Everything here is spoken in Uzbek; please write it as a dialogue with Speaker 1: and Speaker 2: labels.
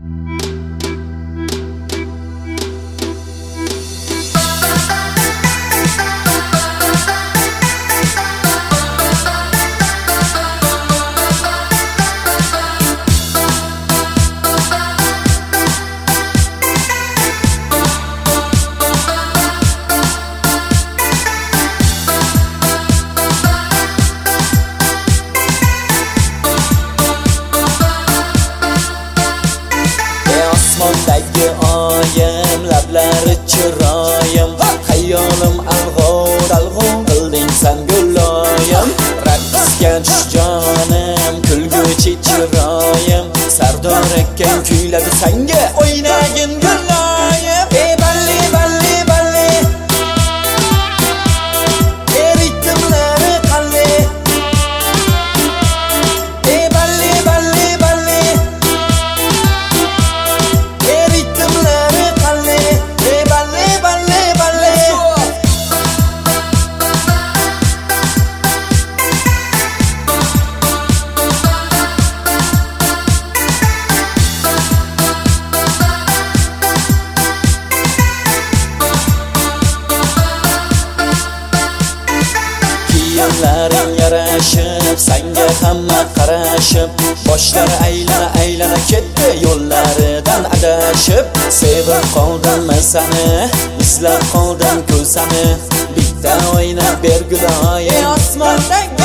Speaker 1: Osmondagi oyim, lablari chiroyim, xayolim alg'ov qilding san guloyim. Raqsga tush jonim, kulguchi chiroyim, Sardor akang kuyladi sanga o'ynagin guloyim. Balli balli balli, ritmlari qalli. Balli balli balli, ritmlari qalli. Balli balli balli. Kiyimlaring yarashib, sanga hamma qarashib, boshlari aylana ketdi yo'llaridan adashib. Sevib qoldimmi seni, izlab qoldim ko'zani, bitta o'ynab ber guloyim. Osmondagi